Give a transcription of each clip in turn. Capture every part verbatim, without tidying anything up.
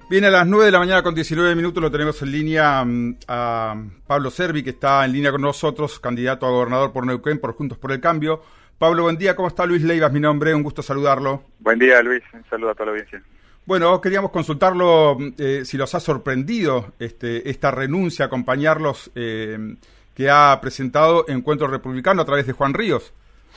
Bien, a las nueve de la mañana con diecinueve minutos lo tenemos en línea um, a Pablo Servi, que está en línea con nosotros, candidato a gobernador por Neuquén, por Juntos por el Cambio. Pablo, buen día, ¿cómo está? Luis Leivas, mi nombre, un gusto saludarlo. Buen día, Luis, un saludo a toda la audiencia. Bueno, queríamos consultarlo eh, si los ha sorprendido este, esta renuncia, acompañarlos eh, que ha presentado Encuentro Republicano a través de Juan Ríos.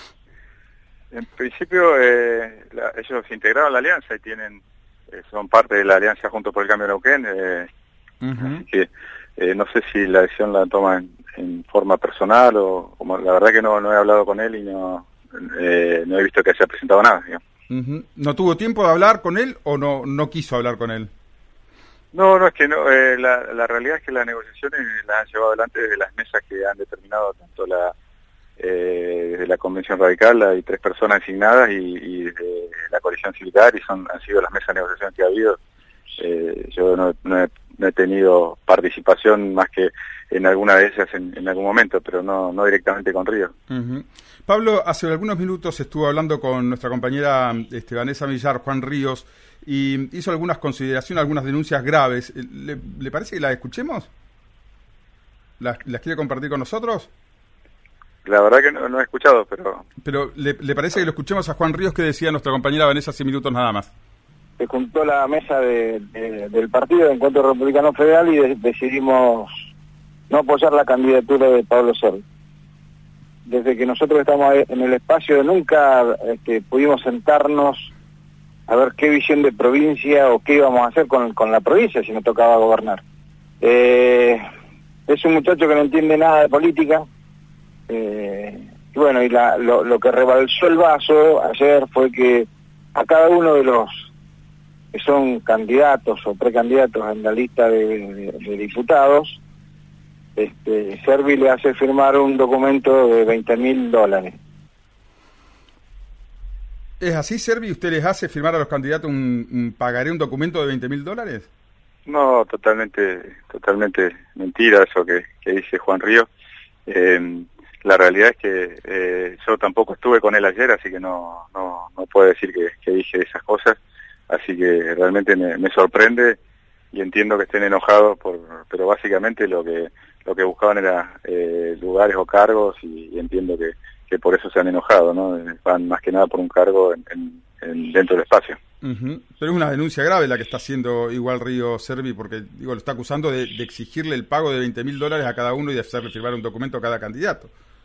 En principio, eh, la, ellos integraron la alianza y tienen eh, son parte de la alianza Juntos por el Cambio de Neuquén, eh, uh-huh. Así que eh, no sé si la decisión la toma en, en forma personal o como la verdad que no, no he hablado con él y no, eh, no he visto que se haya presentado nada, digamos. Uh-huh. ¿No tuvo tiempo de hablar con él o no no quiso hablar con él? No, no, es que no. Eh, la, la realidad es que las negociaciones las han llevado adelante desde las mesas que han determinado tanto la eh, desde la Convención Radical, hay tres personas designadas y, y desde la coalición cívica y son han sido las mesas de negociación que ha habido. Eh, yo no, no, he, no he tenido participación más que en alguna de ellas en, en algún momento, pero no, no directamente con Ríos. Uh-huh. Pablo, hace algunos minutos estuvo hablando con nuestra compañera este, Vanessa Millar, Juan Ríos, y hizo algunas consideraciones, algunas denuncias graves. ¿Le, le parece que las escuchemos? ¿Las, las quiere compartir con nosotros? La verdad que no, no he escuchado, pero... Pero ¿le, le parece que lo escuchemos a Juan Ríos, que decía nuestra compañera Vanessa hace minutos nada más? Se juntó la mesa de, de, del partido de Encuentro Republicano Federal y de, decidimos no apoyar la candidatura de Pablo Servi. Desde que nosotros estamos en el espacio nunca este, pudimos sentarnos a ver qué visión de provincia o qué íbamos a hacer con, con la provincia si nos tocaba gobernar. Eh, es un muchacho que no entiende nada de política, eh, y bueno, y la, lo, lo que rebalsó el vaso ayer fue que a cada uno de los que son candidatos o precandidatos en la lista de, de, de diputados, este, Servi le hace firmar un documento de veinte mil dólares. ¿Es así, Servi? ¿Usted les hace firmar a los candidatos un, un pagaré, un documento de veinte mil dólares? No, totalmente totalmente mentira eso que, que dice Juan Ríos. Eh, la realidad es que eh, yo tampoco estuve con él ayer, así que no no, no puedo decir que, que dije esas cosas. Así que realmente me, me sorprende y entiendo que estén enojados, por, pero básicamente lo que lo que buscaban era eh, lugares o cargos y, y entiendo que, que por eso se han enojado, ¿no? Van más que nada por un cargo en, en, en dentro del espacio. Uh-huh. Pero es una denuncia grave la que está haciendo igual Ríos Servi, porque digo lo está acusando de, de exigirle el pago de veinte mil dólares a cada uno y de hacerle firmar un documento a cada candidato.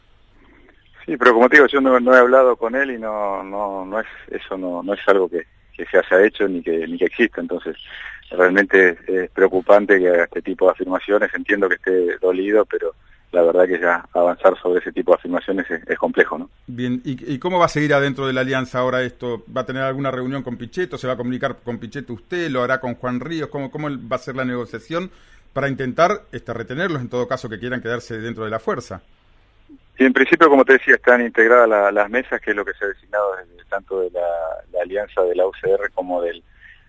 Sí, pero como te digo, yo no, no he hablado con él y no no no es eso no no es algo que, que se haya hecho ni que ni que exista, entonces realmente es preocupante que haga este tipo de afirmaciones. Entiendo que esté dolido, pero la verdad que ya avanzar sobre ese tipo de afirmaciones es, es complejo, ¿no? Bien, ¿Y, ¿y cómo va a seguir adentro de la alianza ahora esto? ¿Va a tener alguna reunión con Pichetto? ¿Se va a comunicar con Pichetto usted? ¿Lo hará con Juan Ríos? ¿Cómo, cómo va a ser la negociación para intentar este, retenerlos en todo caso que quieran quedarse dentro de la fuerza? Sí, en principio, como te decía, están integradas la, las mesas, que es lo que se ha designado desde, tanto de la, la alianza de la U C R como del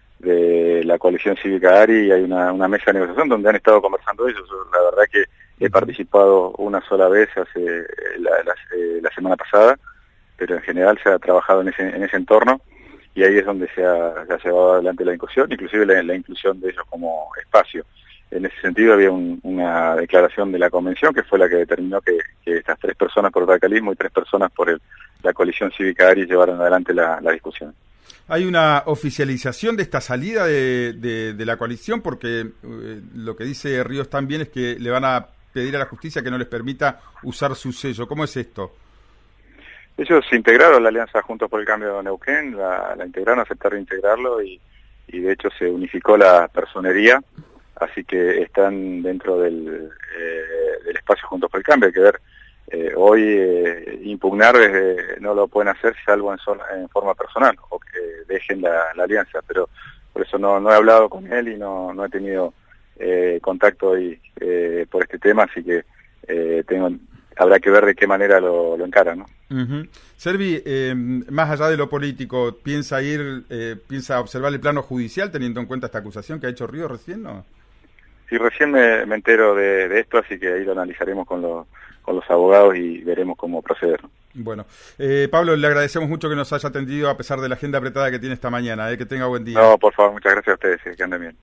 de la coalición cívica ARI, y hay una, una mesa de negociación donde han estado conversando ellos. La verdad que he participado una sola vez hace la, la, la semana pasada, pero en general se ha trabajado en ese, en ese entorno y ahí es donde se ha, se ha llevado adelante la inclusión, inclusive la, la inclusión de ellos como espacio. En ese sentido había un, una declaración de la convención que fue la que determinó que, que estas tres personas por el radicalismo y tres personas por el, la coalición cívica ARI llevaron adelante la, la discusión. ¿Hay una oficialización de esta salida de, de, de la coalición? Porque eh, lo que dice Ríos también es que le van a pedir a la justicia que no les permita usar su sello. ¿Cómo es esto? Ellos se integraron la alianza Juntos por el Cambio de Neuquén, la, la integraron, aceptaron integrarlo y, y de hecho se unificó la personería, así que están dentro del, eh, del espacio Juntos por el Cambio. Hay que ver, eh, hoy eh, impugnar eh, no lo pueden hacer salvo en, zona, en forma personal o que dejen la, la alianza, pero por eso no, no he hablado con él y no, no he tenido eh, contacto hoy eh, por este tema, así que eh, tengo habrá que ver de qué manera lo, lo encaran, ¿no? Uh-huh. Servi, eh, más allá de lo político, ¿piensa ir, eh, piensa observar el plano judicial teniendo en cuenta esta acusación que ha hecho Ríos recién, no? Sí, recién me, me entero de, de esto, así que ahí lo analizaremos con los, con los abogados y veremos cómo proceder. Bueno, eh, Pablo, le agradecemos mucho que nos haya atendido a pesar de la agenda apretada que tiene esta mañana, eh, que tenga buen día. No, por favor, muchas gracias a ustedes, que anden bien.